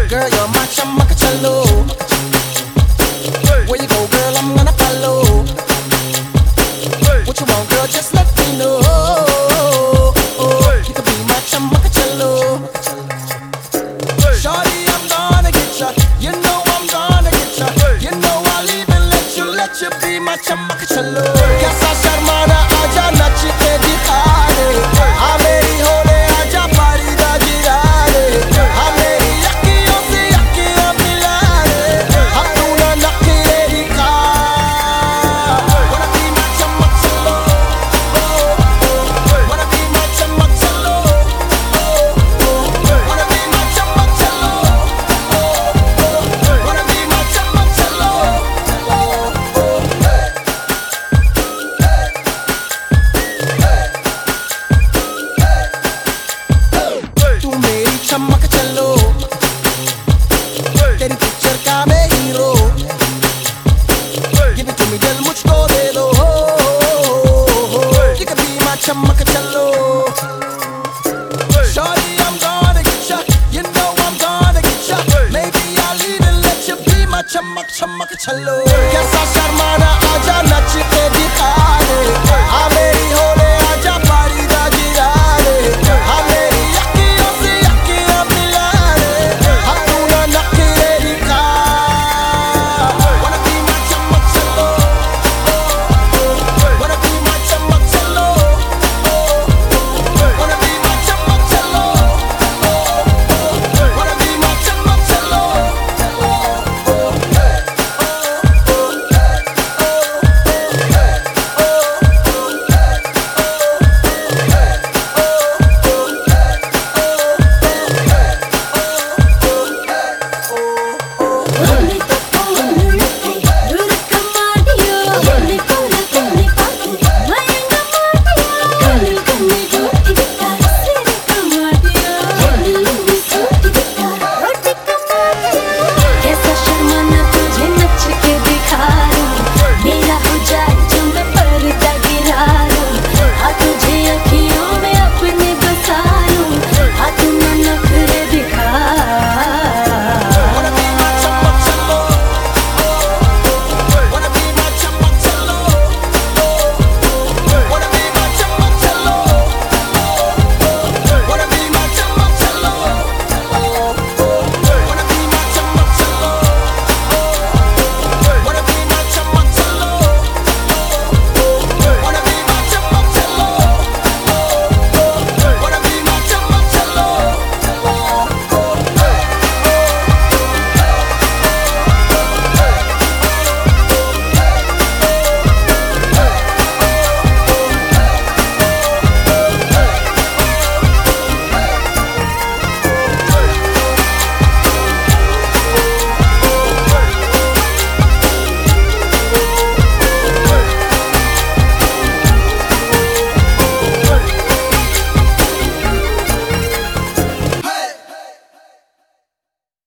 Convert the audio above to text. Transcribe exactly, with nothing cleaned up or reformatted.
Girl, you're my chamacachalo. Where you go, girl, I'm gonna follow. What you want, girl, just let me know. You can be my chamacachalo. Shorty, I'm gonna get ya. You know I'm gonna get ya. You know I'll even let you, let you be my chamacachalo. Kaisa sharmana aaja nach ke dikhane. Aa meri hole aaja pari da girane. Aa meri akhiyon se akhiyan milane. Apna nakhre dikha. Wanna be my chamacachalo. Wanna be my chamacachalo. Wanna be my chamacachalo. Wanna be my chamacachalo. तू मेरी chamacachalo. तेरी picture का मैं hero. Give it to me, दिल मुझको दे दो. You can be my chamacachalo. Shorty, I'm gonna get ya. You know I'm gonna get ya. Maybe I'll even let you be my chamac chamacachalo. Kaisa sharmana aaja nach